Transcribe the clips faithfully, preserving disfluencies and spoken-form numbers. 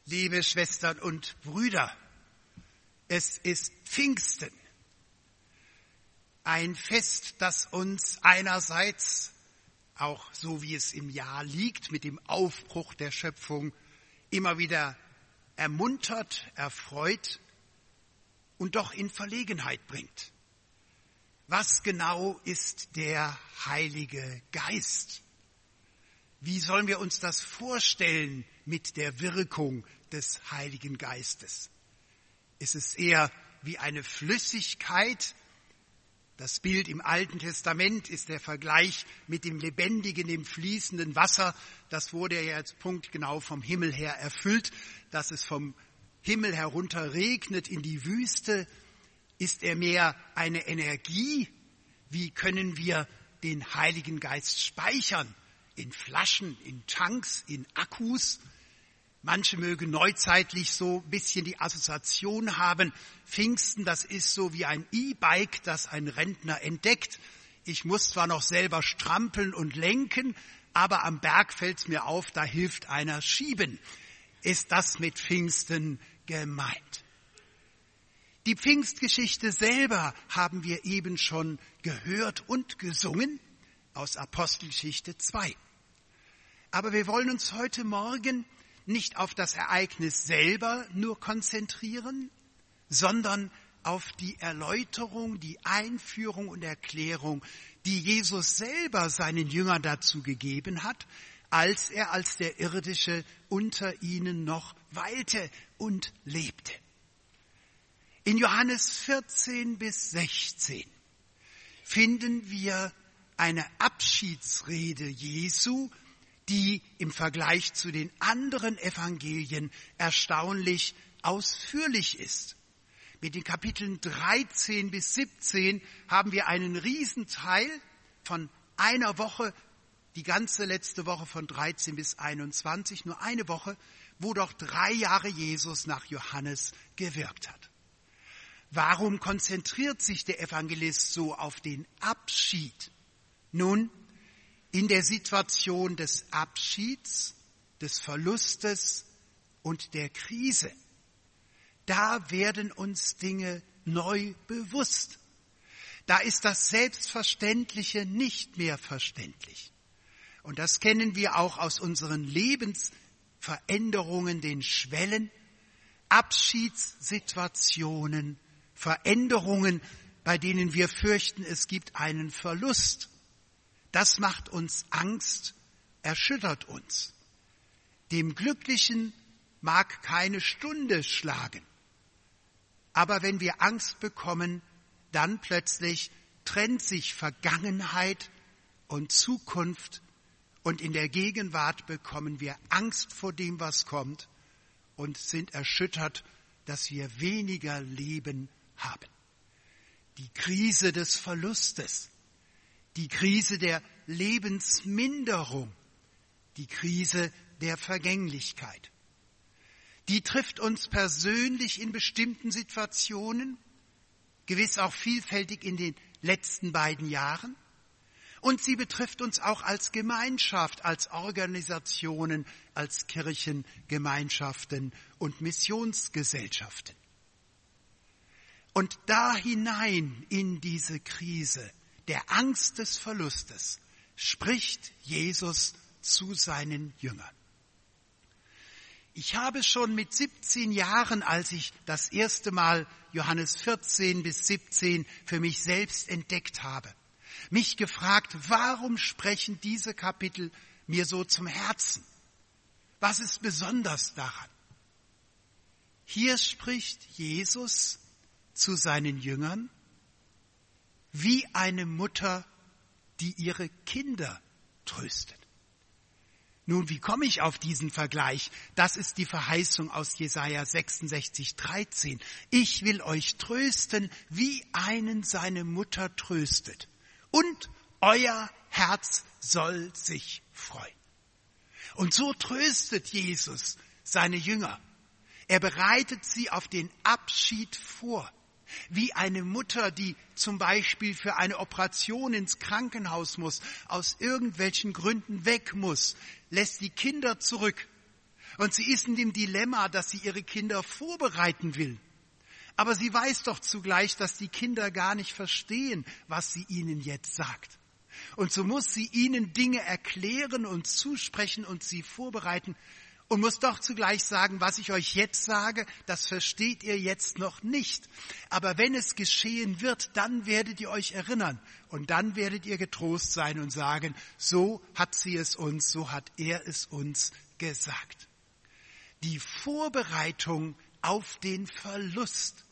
Liebe Schwestern und Brüder, es ist Pfingsten, ein Fest, das uns einerseits, auch so wie es im Jahr liegt, mit dem Aufbruch der Schöpfung immer wieder ermuntert, erfreut und doch in Verlegenheit bringt. Was genau ist der Heilige Geist? Wie sollen wir uns das vorstellen mit der Wirkung des Heiligen Geistes? Ist es eher wie eine Flüssigkeit? Das Bild im Alten Testament ist der Vergleich mit dem lebendigen, dem fließenden Wasser. Das wurde ja jetzt punktgenau vom Himmel her erfüllt, dass es vom Himmel herunter regnet in die Wüste. Ist er mehr eine Energie? Wie können wir den Heiligen Geist speichern? In Flaschen, in Tanks, in Akkus? Manche mögen neuzeitlich so ein bisschen die Assoziation haben, Pfingsten, das ist so wie ein E-Bike, das ein Rentner entdeckt. Ich muss zwar noch selber strampeln und lenken, aber am Berg fällt es mir auf, da hilft einer schieben. Ist das mit Pfingsten gemeint? Die Pfingstgeschichte selber haben wir eben schon gehört und gesungen aus Apostelgeschichte zwei. Aber wir wollen uns heute Morgen nicht auf das Ereignis selber nur konzentrieren, sondern auf die Erläuterung, die Einführung und Erklärung, die Jesus selber seinen Jüngern dazu gegeben hat, als er als der Irdische unter ihnen noch weilte und lebte. In Johannes vierzehn bis sechzehn finden wir eine Abschiedsrede Jesu, die im Vergleich zu den anderen Evangelien erstaunlich ausführlich ist. Mit den Kapiteln dreizehn bis siebzehn haben wir einen Riesenteil von einer Woche, die ganze letzte Woche von dreizehn bis einundzwanzig, nur eine Woche, wo doch drei Jahre Jesus nach Johannes gewirkt hat. Warum konzentriert sich der Evangelist so auf den Abschied? Nun, in der Situation des Abschieds, des Verlustes und der Krise, da werden uns Dinge neu bewusst. Da ist das Selbstverständliche nicht mehr verständlich. Und das kennen wir auch aus unseren Lebensveränderungen, den Schwellen, Abschiedssituationen, Veränderungen, bei denen wir fürchten, es gibt einen Verlust. Das macht uns Angst, erschüttert uns. Dem Glücklichen mag keine Stunde schlagen. Aber wenn wir Angst bekommen, dann plötzlich trennt sich Vergangenheit und Zukunft und in der Gegenwart bekommen wir Angst vor dem, was kommt und sind erschüttert, dass wir weniger Leben haben. Die Krise des Verlustes. Die Krise der Lebensminderung, die Krise der Vergänglichkeit. Die trifft uns persönlich in bestimmten Situationen, gewiss auch vielfältig in den letzten beiden Jahren. Und sie betrifft uns auch als Gemeinschaft, als Organisationen, als Kirchengemeinschaften und Missionsgesellschaften. Und da hinein in diese Krise der Angst des Verlustes spricht Jesus zu seinen Jüngern. Ich habe schon mit siebzehn Jahren, als ich das erste Mal Johannes vierzehn bis siebzehn für mich selbst entdeckt habe, mich gefragt, warum sprechen diese Kapitel mir so zum Herzen? Was ist besonders daran? Hier spricht Jesus zu seinen Jüngern wie eine Mutter, die ihre Kinder tröstet. Nun, wie komme ich auf diesen Vergleich? Das ist die Verheißung aus Jesaja sechsundsechzig, dreizehn. Ich will euch trösten, wie einen seine Mutter tröstet. Und euer Herz soll sich freuen. Und so tröstet Jesus seine Jünger. Er bereitet sie auf den Abschied vor. Wie eine Mutter, die zum Beispiel für eine Operation ins Krankenhaus muss, aus irgendwelchen Gründen weg muss, lässt die Kinder zurück Und sie ist in dem Dilemma, dass sie ihre Kinder vorbereiten will. Aber sie weiß doch zugleich, dass die Kinder gar nicht verstehen, was sie ihnen jetzt sagt. Und so muss sie ihnen Dinge erklären und zusprechen und sie vorbereiten und muss doch zugleich sagen, was ich euch jetzt sage, das versteht ihr jetzt noch nicht. Aber wenn es geschehen wird, dann werdet ihr euch erinnern und dann werdet ihr getrost sein und sagen, so hat sie es uns, so hat er es uns gesagt. Die Vorbereitung auf den Verlust.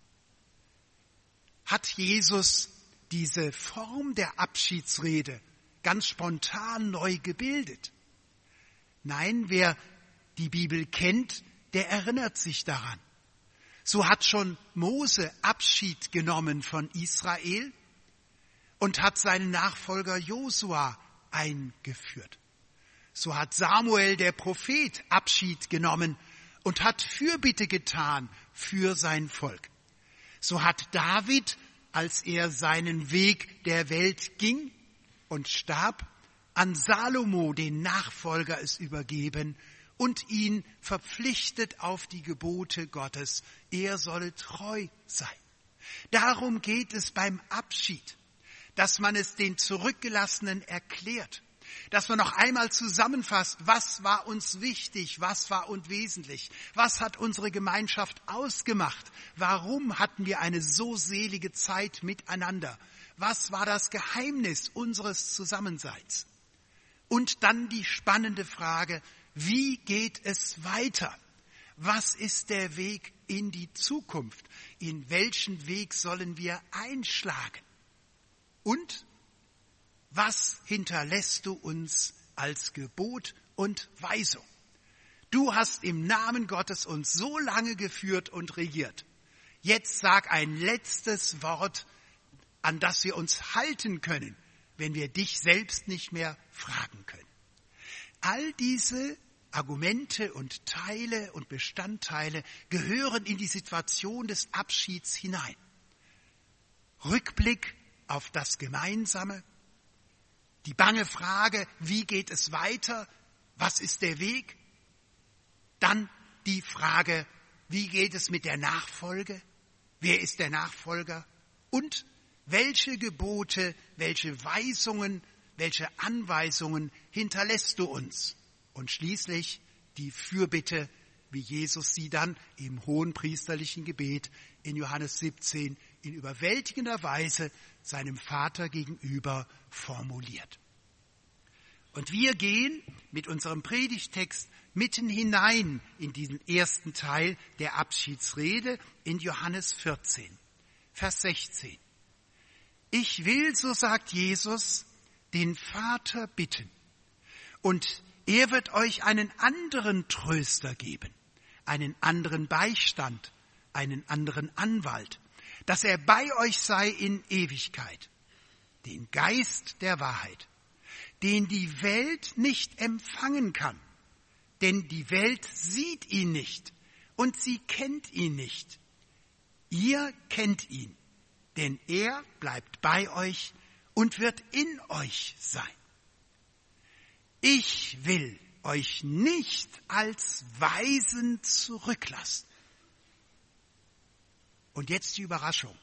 Hat Jesus diese Form der Abschiedsrede ganz spontan neu gebildet? Nein, wer die Bibel kennt, der erinnert sich daran. So hat schon Mose Abschied genommen von Israel und hat seinen Nachfolger Josua eingeführt. So hat Samuel, der Prophet, Abschied genommen und hat Fürbitte getan für sein Volk. So hat David, als er seinen Weg der Welt ging und starb, an Salomo, den Nachfolger, es übergeben und ihn verpflichtet auf die Gebote Gottes. Er solle treu sein. Darum geht es beim Abschied, dass man es den Zurückgelassenen erklärt, dass man noch einmal zusammenfasst, was war uns wichtig, was war uns wesentlich, was hat unsere Gemeinschaft ausgemacht, warum hatten wir eine so selige Zeit miteinander, was war das Geheimnis unseres Zusammenseins. Und dann die spannende Frage, wie geht es weiter? Was ist der Weg in die Zukunft? In welchen Weg sollen wir einschlagen? Und was hinterlässt du uns als Gebot und Weisung? Du hast im Namen Gottes uns so lange geführt und regiert. Jetzt sag ein letztes Wort, an das wir uns halten können, wenn wir dich selbst nicht mehr fragen können. All diese Argumente und Teile und Bestandteile gehören in die Situation des Abschieds hinein. Rückblick auf das Gemeinsame, die bange Frage, wie geht es weiter, was ist der Weg? Dann die Frage, wie geht es mit der Nachfolge, wer ist der Nachfolger? Und welche Gebote, welche Weisungen, welche Anweisungen hinterlässt du uns? Und schließlich die Fürbitte, wie Jesus sie dann im hohenpriesterlichen Gebet in Johannes siebzehn in überwältigender Weise seinem Vater gegenüber formuliert. Und wir gehen mit unserem Predigtext mitten hinein in diesen ersten Teil der Abschiedsrede in Johannes vierzehn, Vers sechzehn. Ich will, so sagt Jesus, den Vater bitten, und er wird euch einen anderen Tröster geben, einen anderen Beistand, einen anderen Anwalt, dass er bei euch sei in Ewigkeit, den Geist der Wahrheit, den die Welt nicht empfangen kann, denn die Welt sieht ihn nicht und sie kennt ihn nicht. Ihr kennt ihn, denn er bleibt bei euch und wird in euch sein. Ich will euch nicht als Waisen zurücklassen. Und jetzt die Überraschung.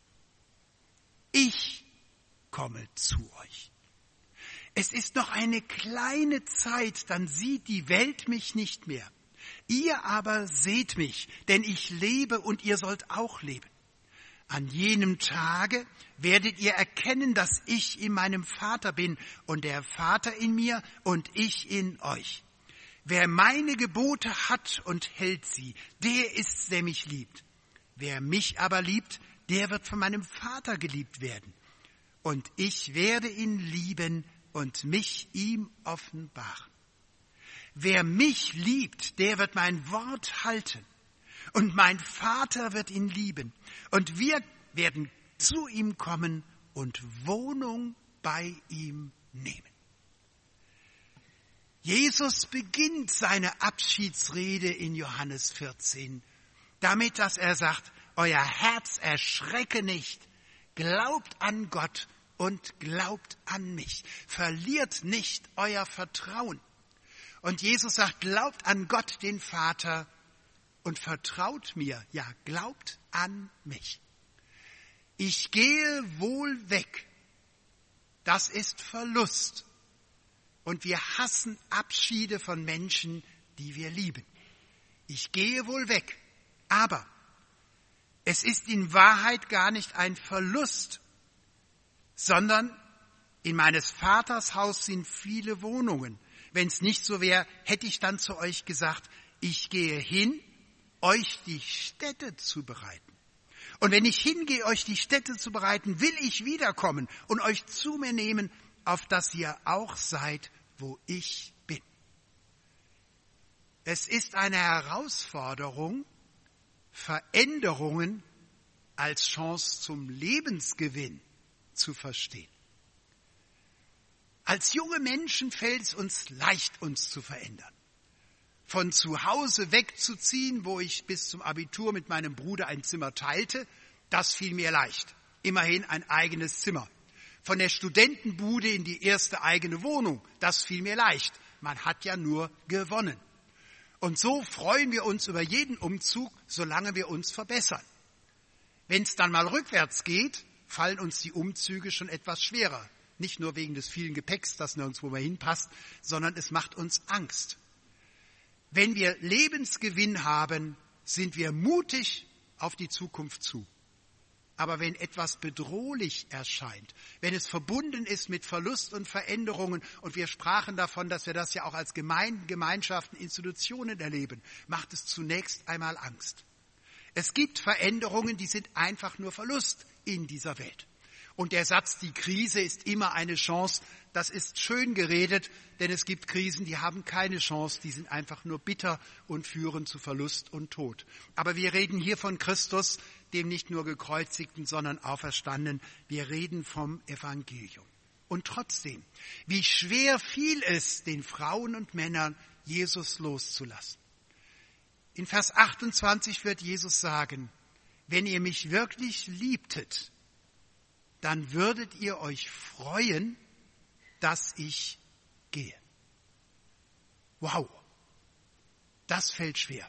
Ich komme zu euch. Es ist noch eine kleine Zeit, dann sieht die Welt mich nicht mehr. Ihr aber seht mich, denn ich lebe und ihr sollt auch leben. An jenem Tage werdet ihr erkennen, dass ich in meinem Vater bin und der Vater in mir und ich in euch. Wer meine Gebote hat und hält sie, der ist's, der mich liebt. Wer mich aber liebt, der wird von meinem Vater geliebt werden. Und ich werde ihn lieben und mich ihm offenbaren. Wer mich liebt, der wird mein Wort halten. Und mein Vater wird ihn lieben. Und wir werden zu ihm kommen und Wohnung bei ihm nehmen. Jesus beginnt seine Abschiedsrede in Johannes vierzehn damit, dass er sagt, euer Herz erschrecke nicht, glaubt an Gott und glaubt an mich. Verliert nicht euer Vertrauen. Und Jesus sagt, glaubt an Gott, den Vater, und vertraut mir, ja, glaubt an mich. Ich gehe wohl weg. Das ist Verlust. Und wir hassen Abschiede von Menschen, die wir lieben. Ich gehe wohl weg, aber es ist in Wahrheit gar nicht ein Verlust, sondern in meines Vaters Haus sind viele Wohnungen. Wenn es nicht so wäre, hätte ich dann zu euch gesagt, ich gehe hin, euch die Stätte zu bereiten. Und wenn ich hingehe, euch die Stätte zu bereiten, will ich wiederkommen und euch zu mir nehmen, auf dass ihr auch seid, wo ich bin. Es ist eine Herausforderung, Veränderungen als Chance zum Lebensgewinn zu verstehen. Als junge Menschen fällt es uns leicht, uns zu verändern. Von zu Hause wegzuziehen, wo ich bis zum Abitur mit meinem Bruder ein Zimmer teilte, das fiel mir leicht. Immerhin ein eigenes Zimmer. Von der Studentenbude in die erste eigene Wohnung, das fiel mir leicht. Man hat ja nur gewonnen. Und so freuen wir uns über jeden Umzug, solange wir uns verbessern. Wenn es dann mal rückwärts geht, fallen uns die Umzüge schon etwas schwerer. Nicht nur wegen des vielen Gepäcks, das nirgendwo mehr hinpasst, sondern es macht uns Angst. Wenn wir Lebensgewinn haben, sind wir mutig auf die Zukunft zu. Aber wenn etwas bedrohlich erscheint, wenn es verbunden ist mit Verlust und Veränderungen, und wir sprachen davon, dass wir das ja auch als Gemeinden, Gemeinschaften, Institutionen erleben, macht es zunächst einmal Angst. Es gibt Veränderungen, die sind einfach nur Verlust in dieser Welt. Und der Satz, die Krise ist immer eine Chance, das ist schön geredet, denn es gibt Krisen, die haben keine Chance, die sind einfach nur bitter und führen zu Verlust und Tod. Aber wir reden hier von Christus, dem nicht nur gekreuzigten, sondern auferstandenen. Wir reden vom Evangelium. Und trotzdem, wie schwer fiel es den Frauen und Männern, Jesus loszulassen. In Vers achtundzwanzig wird Jesus sagen, wenn ihr mich wirklich liebtet, dann würdet ihr euch freuen, dass ich gehe. Wow, das fällt schwer.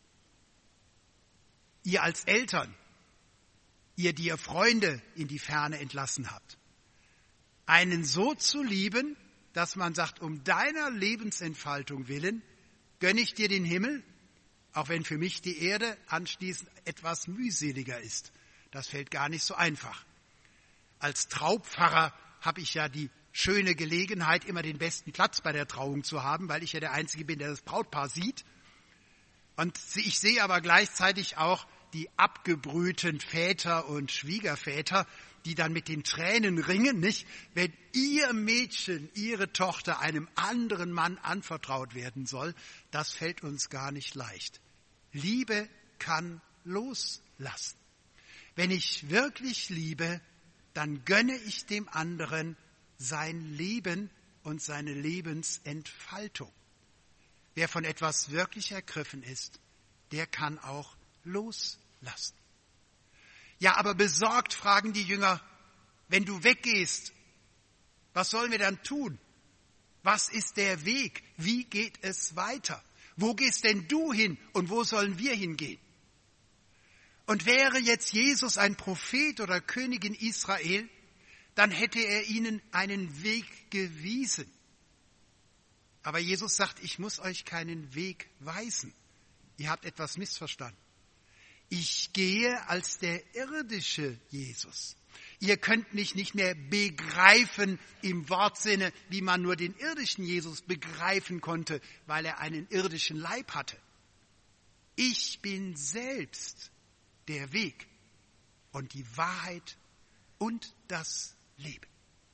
Ihr als Eltern, ihr, die ihr Freunde in die Ferne entlassen habt, einen so zu lieben, dass man sagt, um deiner Lebensentfaltung willen gönne ich dir den Himmel, auch wenn für mich die Erde anschließend etwas mühseliger ist. Das fällt gar nicht so einfach. Als Traupfarrer habe ich ja die schöne Gelegenheit, immer den besten Platz bei der Trauung zu haben, weil ich ja der Einzige bin, der das Brautpaar sieht. Und ich sehe aber gleichzeitig auch die abgebrühten Väter und Schwiegerväter, die dann mit den Tränen ringen, nicht? Wenn ihr Mädchen, ihre Tochter einem anderen Mann anvertraut werden soll, das fällt uns gar nicht leicht. Liebe kann loslassen. Wenn ich wirklich liebe, dann gönne ich dem anderen sein Leben und seine Lebensentfaltung. Wer von etwas wirklich ergriffen ist, der kann auch loslassen. Ja, aber besorgt fragen die Jünger, wenn du weggehst, was sollen wir dann tun? Was ist der Weg? Wie geht es weiter? Wo gehst denn du hin und wo sollen wir hingehen? Und wäre jetzt Jesus ein Prophet oder König in Israel, dann hätte er ihnen einen Weg gewiesen. Aber Jesus sagt, ich muss euch keinen Weg weisen. Ihr habt etwas missverstanden. Ich gehe als der irdische Jesus. Ihr könnt mich nicht mehr begreifen im Wortsinne, wie man nur den irdischen Jesus begreifen konnte, weil er einen irdischen Leib hatte. Ich bin selbst der Weg und die Wahrheit und das Leben.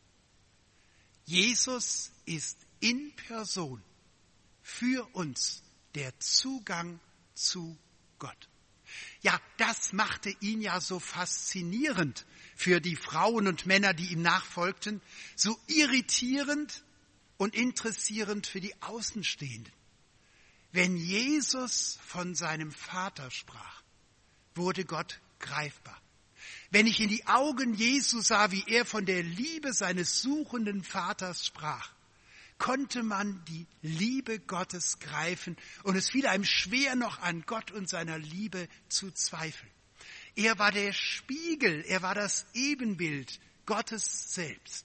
Jesus ist in Person für uns der Zugang zu Gott. Ja, das machte ihn ja so faszinierend für die Frauen und Männer, die ihm nachfolgten, so irritierend und interessierend für die Außenstehenden. Wenn Jesus von seinem Vater sprach, wurde Gott greifbar. Wenn ich in die Augen Jesu sah, wie er von der Liebe seines suchenden Vaters sprach, konnte man die Liebe Gottes greifen und es fiel einem schwer, noch an Gott und seiner Liebe zu zweifeln. Er war der Spiegel, er war das Ebenbild Gottes selbst.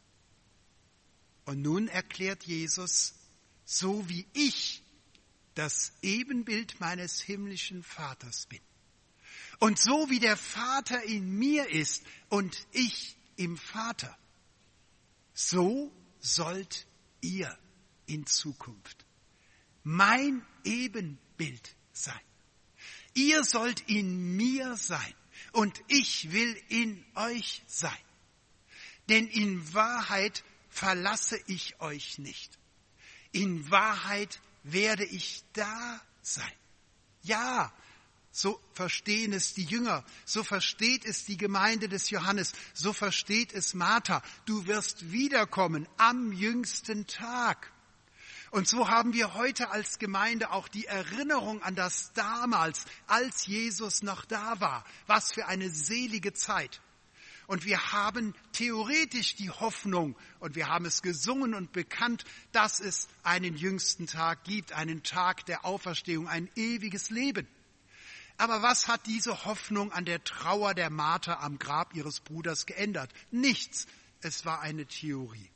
Und nun erklärt Jesus, so wie ich das Ebenbild meines himmlischen Vaters bin und so wie der Vater in mir ist und ich im Vater, so sollt ihr in Zukunft mein Ebenbild sein. Ihr sollt in mir sein und ich will in euch sein. Denn in Wahrheit verlasse ich euch nicht. In Wahrheit werde ich da sein. Ja, so verstehen es die Jünger, so versteht es die Gemeinde des Johannes, so versteht es Martha. Du wirst wiederkommen am jüngsten Tag. Und so haben wir heute als Gemeinde auch die Erinnerung an das damals, als Jesus noch da war. Was für eine selige Zeit. Und wir haben theoretisch die Hoffnung, und wir haben es gesungen und bekannt, dass es einen jüngsten Tag gibt, einen Tag der Auferstehung, ein ewiges Leben. Aber was hat diese Hoffnung an der Trauer der Martha am Grab ihres Bruders geändert? Nichts. Es war eine Theorie.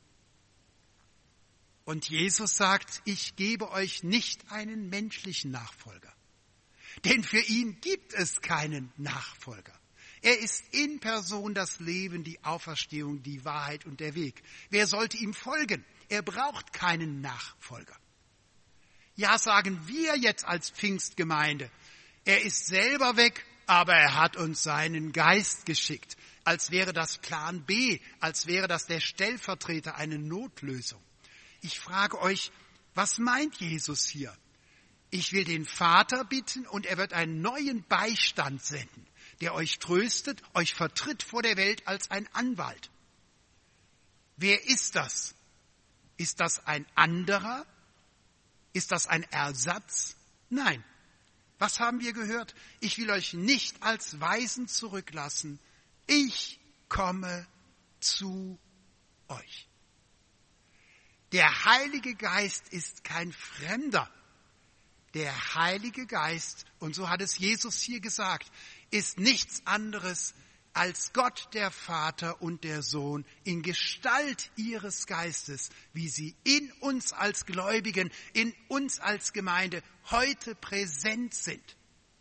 Und Jesus sagt, ich gebe euch nicht einen menschlichen Nachfolger. Denn für ihn gibt es keinen Nachfolger. Er ist in Person das Leben, die Auferstehung, die Wahrheit und der Weg. Wer sollte ihm folgen? Er braucht keinen Nachfolger. Ja, sagen wir jetzt als Pfingstgemeinde, er ist selber weg, aber er hat uns seinen Geist geschickt, als wäre das Plan B, als wäre das der Stellvertreter, eine Notlösung. Ich frage euch, was meint Jesus hier? Ich will den Vater bitten und er wird einen neuen Beistand senden, der euch tröstet, euch vertritt vor der Welt als ein Anwalt. Wer ist das? Ist das ein anderer? Ist das ein Ersatz? Nein. Was haben wir gehört? Ich will euch nicht als Waisen zurücklassen. Ich komme zu euch. Der Heilige Geist ist kein Fremder. Der Heilige Geist, und so hat es Jesus hier gesagt, ist nichts anderes als Gott der Vater und der Sohn in Gestalt ihres Geistes, wie sie in uns als Gläubigen, in uns als Gemeinde heute präsent sind.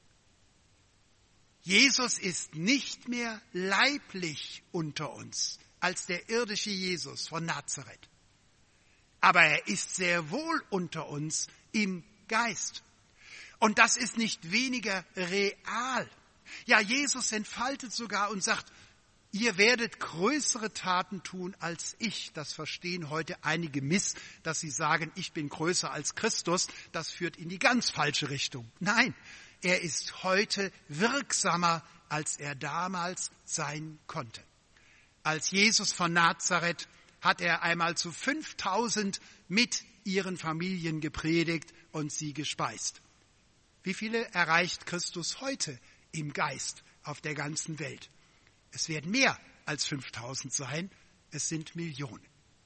Jesus ist nicht mehr leiblich unter uns als der irdische Jesus von Nazareth. Aber er ist sehr wohl unter uns im Geist. Und das ist nicht weniger real. Ja, Jesus entfaltet sogar und sagt, ihr werdet größere Taten tun als ich. Das verstehen heute einige miss, dass sie sagen, ich bin größer als Christus. Das führt in die ganz falsche Richtung. Nein, er ist heute wirksamer, als er damals sein konnte. Als Jesus von Nazareth hat er einmal zu fünftausend mit ihren Familien gepredigt und sie gespeist. Wie viele erreicht Christus heute im Geist auf der ganzen Welt? Es werden mehr als fünftausend sein, es sind Millionen.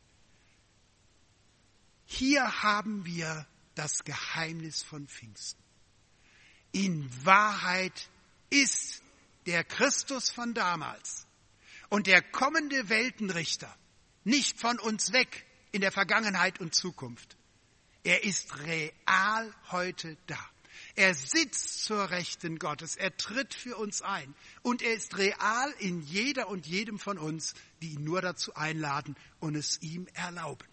Hier haben wir das Geheimnis von Pfingsten. In Wahrheit ist der Christus von damals und der kommende Weltenrichter nicht von uns weg in der Vergangenheit und Zukunft. Er ist real heute da. Er sitzt zur Rechten Gottes, er tritt für uns ein und er ist real in jeder und jedem von uns, die ihn nur dazu einladen und es ihm erlauben.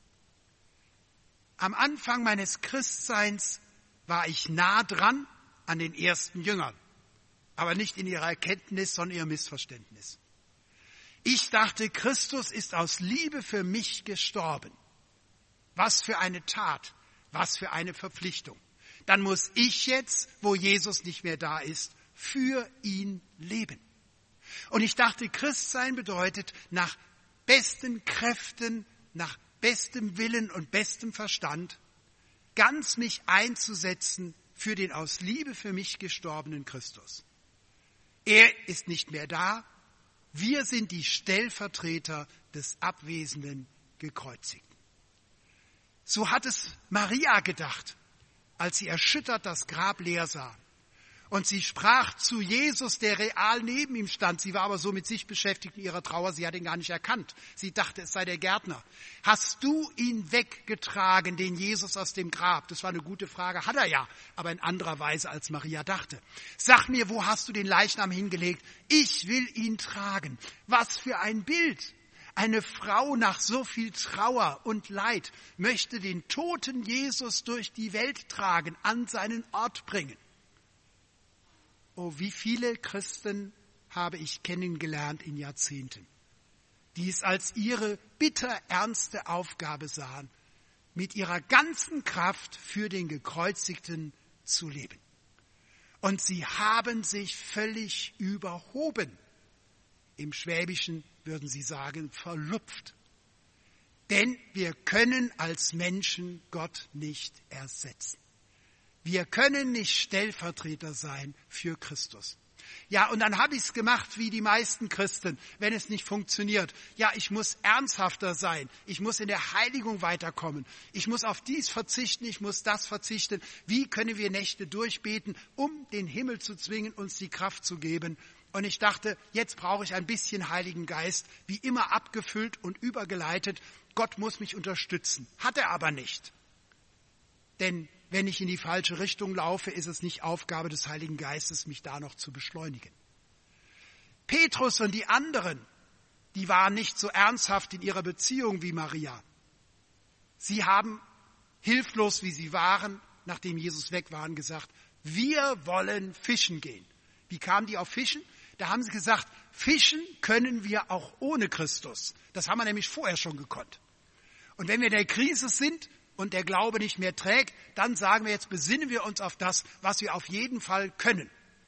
Am Anfang meines Christseins war ich nah dran an den ersten Jüngern, aber nicht in ihrer Erkenntnis, sondern ihrem Missverständnis. Ich dachte, Christus ist aus Liebe für mich gestorben. Was für eine Tat, was für eine Verpflichtung. Dann muss ich jetzt, wo Jesus nicht mehr da ist, für ihn leben. Und ich dachte, Christsein bedeutet, nach besten Kräften, nach bestem Willen und bestem Verstand, ganz mich einzusetzen für den aus Liebe für mich gestorbenen Christus. Er ist nicht mehr da. Wir sind die Stellvertreter des abwesenden Gekreuzigten. So hat es Maria gedacht, als sie erschüttert das Grab leer sah. Und sie sprach zu Jesus, der real neben ihm stand. Sie war aber so mit sich beschäftigt in ihrer Trauer, sie hat ihn gar nicht erkannt. Sie dachte, es sei der Gärtner. Hast du ihn weggetragen, den Jesus aus dem Grab? Das war eine gute Frage, hat er ja, aber in anderer Weise, als Maria dachte. Sag mir, wo hast du den Leichnam hingelegt? Ich will ihn tragen. Was für ein Bild! Eine Frau nach so viel Trauer und Leid möchte den toten Jesus durch die Welt tragen, an seinen Ort bringen. Oh, wie viele Christen habe ich kennengelernt in Jahrzehnten, die es als ihre bitter ernste Aufgabe sahen, mit ihrer ganzen Kraft für den Gekreuzigten zu leben. Und sie haben sich völlig überhoben. Im Schwäbischen würden sie sagen, verlupft. Denn wir können als Menschen Gott nicht ersetzen. Wir können nicht Stellvertreter sein für Christus. Ja, und dann habe ich es gemacht wie die meisten Christen, wenn es nicht funktioniert. Ja, ich muss ernsthafter sein. Ich muss in der Heiligung weiterkommen. Ich muss auf dies verzichten, ich muss das verzichten. Wie können wir Nächte durchbeten, um den Himmel zu zwingen, uns die Kraft zu geben? Und ich dachte, jetzt brauche ich ein bisschen Heiligen Geist, wie immer abgefüllt und übergeleitet. Gott muss mich unterstützen. Hat er aber nicht. Denn wenn ich in die falsche Richtung laufe, ist es nicht Aufgabe des Heiligen Geistes, mich da noch zu beschleunigen. Petrus und die anderen, die waren nicht so ernsthaft in ihrer Beziehung wie Maria. Sie haben, hilflos wie sie waren, nachdem Jesus weg war, gesagt, wir wollen fischen gehen. Wie kamen die auf Fischen? Da haben sie gesagt, fischen können wir auch ohne Christus. Das haben wir nämlich vorher schon gekonnt. Und wenn wir in der Krise sind und der Glaube nicht mehr trägt, dann sagen wir, jetzt besinnen wir uns auf das, was wir auf jeden Fall können.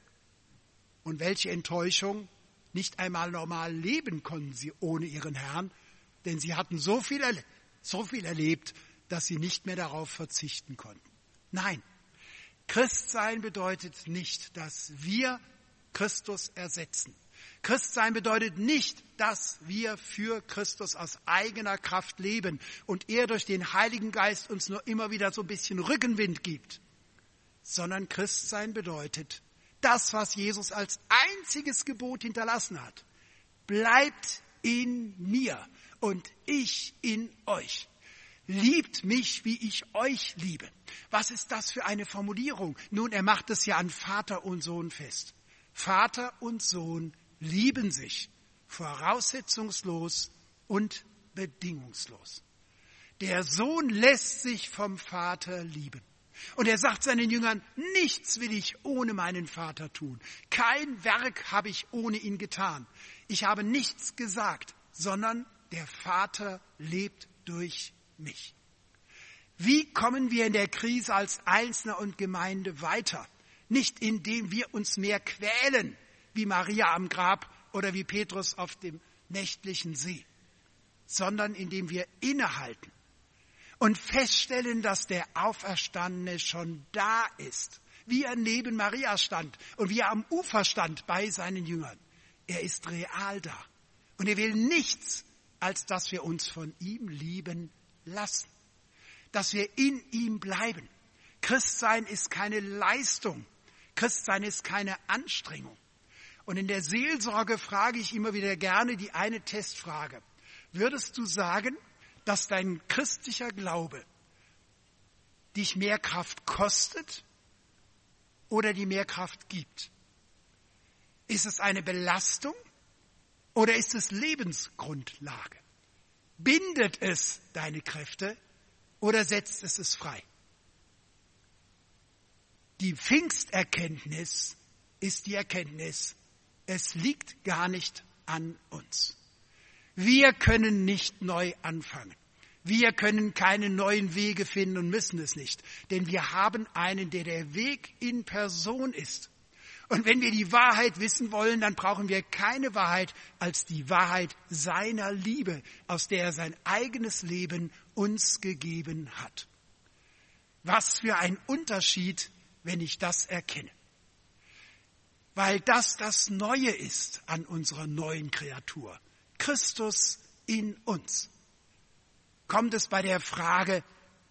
Und welche Enttäuschung, nicht einmal normal leben konnten sie ohne ihren Herrn, denn sie hatten so viel, erle- so viel erlebt, dass sie nicht mehr darauf verzichten konnten. Nein, Christsein bedeutet nicht, dass wir Christus ersetzen. Christsein bedeutet nicht, dass wir für Christus aus eigener Kraft leben und er durch den Heiligen Geist uns nur immer wieder so ein bisschen Rückenwind gibt, sondern Christsein bedeutet, das, was Jesus als einziges Gebot hinterlassen hat, bleibt in mir und ich in euch. Liebt mich, wie ich euch liebe. Was ist das für eine Formulierung? Nun, er macht es ja an Vater und Sohn fest. Vater und Sohn lieben sich voraussetzungslos und bedingungslos. Der Sohn lässt sich vom Vater lieben. Und er sagt seinen Jüngern, nichts will ich ohne meinen Vater tun. Kein Werk habe ich ohne ihn getan. Ich habe nichts gesagt, sondern der Vater lebt durch mich. Wie kommen wir in der Krise als Einzelner und Gemeinde weiter? Nicht indem wir uns mehr quälen, wie Maria am Grab oder wie Petrus auf dem nächtlichen See, sondern indem wir innehalten und feststellen, dass der Auferstandene schon da ist, wie er neben Maria stand und wie er am Ufer stand bei seinen Jüngern. Er ist real da und er will nichts, als dass wir uns von ihm lieben lassen, dass wir in ihm bleiben. Christsein ist keine Leistung, Christsein ist keine Anstrengung. Und in der Seelsorge frage ich immer wieder gerne die eine Testfrage. Würdest du sagen, dass dein christlicher Glaube dich mehr Kraft kostet oder die mehr Kraft gibt? Ist es eine Belastung oder ist es Lebensgrundlage? Bindet es deine Kräfte oder setzt es es frei? Die Pfingsterkenntnis ist die Erkenntnis, es liegt gar nicht an uns. Wir können nicht neu anfangen. Wir können keine neuen Wege finden und müssen es nicht. Denn wir haben einen, der der Weg in Person ist. Und wenn wir die Wahrheit wissen wollen, dann brauchen wir keine Wahrheit als die Wahrheit seiner Liebe, aus der er sein eigenes Leben uns gegeben hat. Was für ein Unterschied, wenn ich das erkenne. Weil das das Neue ist an unserer neuen Kreatur. Christus in uns. Kommt es bei der Frage,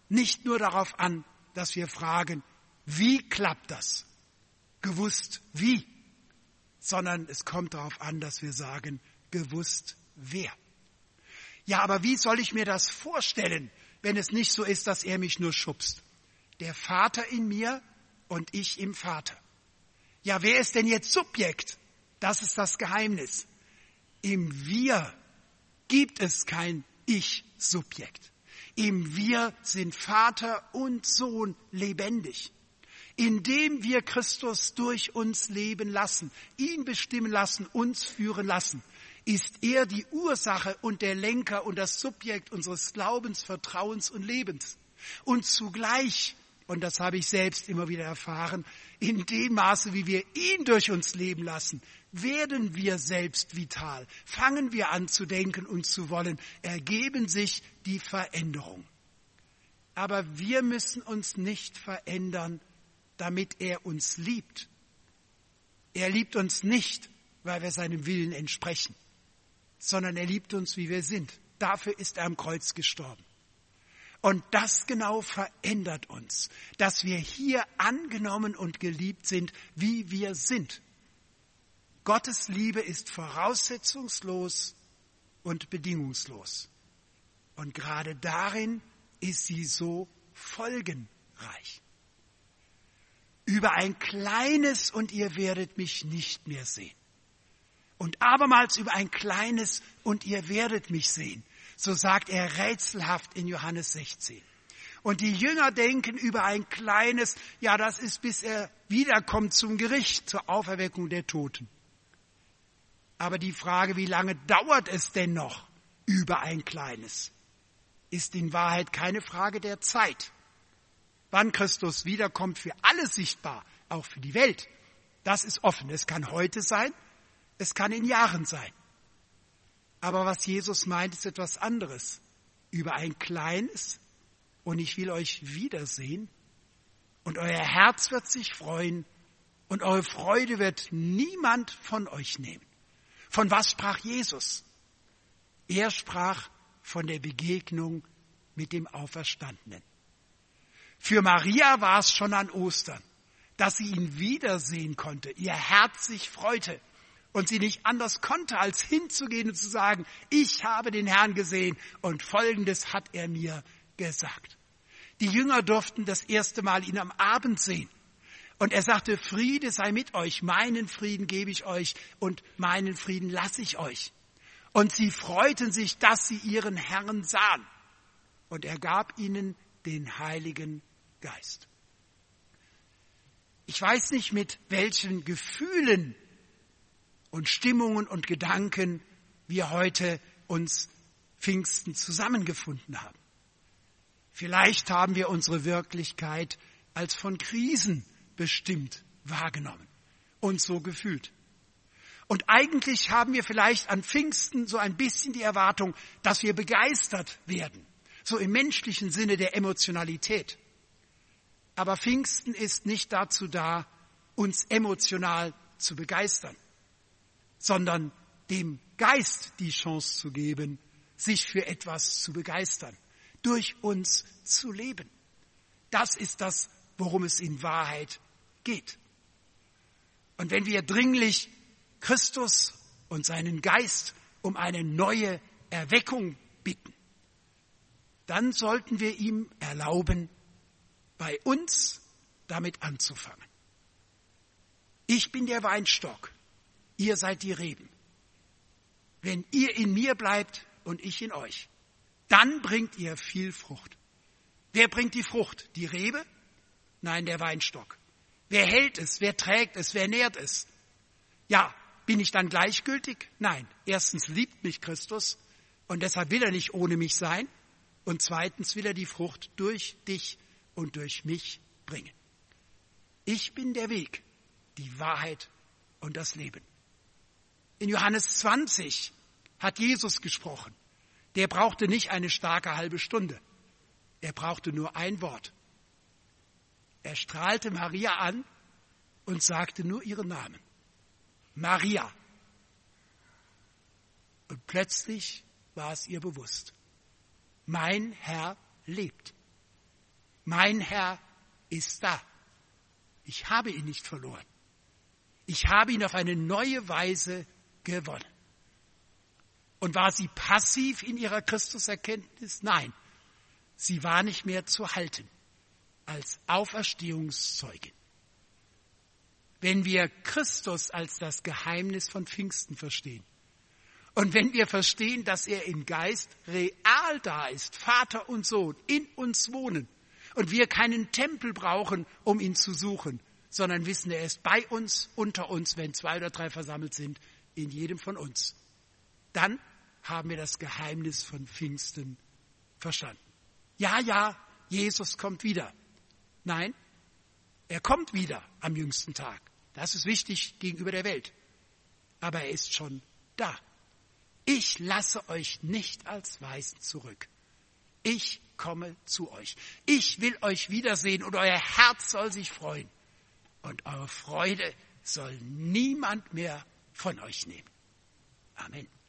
nicht nur darauf an, dass wir fragen, wie klappt das? Gewusst wie, sondern es kommt darauf an, dass wir sagen, gewusst wer. Ja, aber wie soll ich mir das vorstellen, wenn es nicht so ist, dass er mich nur schubst? Der Vater in mir und ich im Vater. Ja, wer ist denn jetzt Subjekt? Das ist das Geheimnis. Im Wir gibt es kein Ich-Subjekt. Im Wir sind Vater und Sohn lebendig. Indem wir Christus durch uns leben lassen, ihn bestimmen lassen, uns führen lassen, ist er die Ursache und der Lenker und das Subjekt unseres Glaubens, Vertrauens und Lebens. Und zugleich, und das habe ich selbst immer wieder erfahren, in dem Maße, wie wir ihn durch uns leben lassen, werden wir selbst vital, fangen wir an zu denken und zu wollen, ergeben sich die Veränderung. Aber wir müssen uns nicht verändern, damit er uns liebt. Er liebt uns nicht, weil wir seinem Willen entsprechen, sondern er liebt uns, wie wir sind. Dafür ist er am Kreuz gestorben. Und das genau verändert uns, dass wir hier angenommen und geliebt sind, wie wir sind. Gottes Liebe ist voraussetzungslos und bedingungslos. Und gerade darin ist sie so folgenreich. Über ein kleines und ihr werdet mich nicht mehr sehen. Und abermals über ein kleines und ihr werdet mich sehen. So sagt er rätselhaft in Johannes sechzehn. Und die Jünger denken über ein kleines, ja, das ist, bis er wiederkommt zum Gericht, zur Auferweckung der Toten. Aber die Frage, wie lange dauert es denn noch über ein kleines, ist in Wahrheit keine Frage der Zeit. Wann Christus wiederkommt, für alle sichtbar, auch für die Welt, das ist offen. Es kann heute sein, es kann in Jahren sein. Aber was Jesus meint, ist etwas anderes. Über ein kleines, und ich will euch wiedersehen, und euer Herz wird sich freuen, und eure Freude wird niemand von euch nehmen. Von was sprach Jesus? Er sprach von der Begegnung mit dem Auferstandenen. Für Maria war es schon an Ostern, dass sie ihn wiedersehen konnte, ihr Herz sich freute und sie nicht anders konnte, als hinzugehen und zu sagen, ich habe den Herrn gesehen und Folgendes hat er mir gesagt. Die Jünger durften das erste Mal ihn am Abend sehen. Und er sagte, Friede sei mit euch, meinen Frieden gebe ich euch und meinen Frieden lasse ich euch. Und sie freuten sich, dass sie ihren Herrn sahen. Und er gab ihnen den Heiligen Geist. Ich weiß nicht, mit welchen Gefühlen und Stimmungen und Gedanken wir heute uns Pfingsten zusammengefunden haben. Vielleicht haben wir unsere Wirklichkeit als von Krisen bestimmt wahrgenommen und so gefühlt. Und eigentlich haben wir vielleicht an Pfingsten so ein bisschen die Erwartung, dass wir begeistert werden, so im menschlichen Sinne der Emotionalität. Aber Pfingsten ist nicht dazu da, uns emotional zu begeistern, sondern dem Geist die Chance zu geben, sich für etwas zu begeistern, durch uns zu leben. Das ist das, worum es in Wahrheit geht. Und wenn wir dringlich Christus und seinen Geist um eine neue Erweckung bitten, dann sollten wir ihm erlauben, bei uns damit anzufangen. Ich bin der Weinstock, ihr seid die Reben. Wenn ihr in mir bleibt und ich in euch, dann bringt ihr viel Frucht. Wer bringt die Frucht? Die Rebe? Nein, der Weinstock. Wer hält es? Wer trägt es? Wer nährt es? Ja, bin ich dann gleichgültig? Nein. Erstens liebt mich Christus und deshalb will er nicht ohne mich sein. Und zweitens will er die Frucht durch dich und durch mich bringen. Ich bin der Weg, die Wahrheit und das Leben. In Johannes zwanzig hat Jesus gesprochen. Der brauchte nicht eine starke halbe Stunde. Er brauchte nur ein Wort. Er strahlte Maria an und sagte nur ihren Namen. Maria. Und plötzlich war es ihr bewusst. Mein Herr lebt. Mein Herr ist da. Ich habe ihn nicht verloren. Ich habe ihn auf eine neue Weise gewonnen. Und war sie passiv in ihrer Christuserkenntnis? Nein, sie war nicht mehr zu halten als Auferstehungszeugin. Wenn wir Christus als das Geheimnis von Pfingsten verstehen und wenn wir verstehen, dass er im Geist real da ist, Vater und Sohn in uns wohnen und wir keinen Tempel brauchen, um ihn zu suchen, sondern wissen, er ist bei uns, unter uns, wenn zwei oder drei versammelt sind, in jedem von uns, dann haben wir das Geheimnis von Pfingsten verstanden. Ja, ja, Jesus kommt wieder. Nein, er kommt wieder am jüngsten Tag. Das ist wichtig gegenüber der Welt. Aber er ist schon da. Ich lasse euch nicht als Weisen zurück. Ich komme zu euch. Ich will euch wiedersehen und euer Herz soll sich freuen. Und eure Freude soll niemand mehr von euch nehmen. Amen.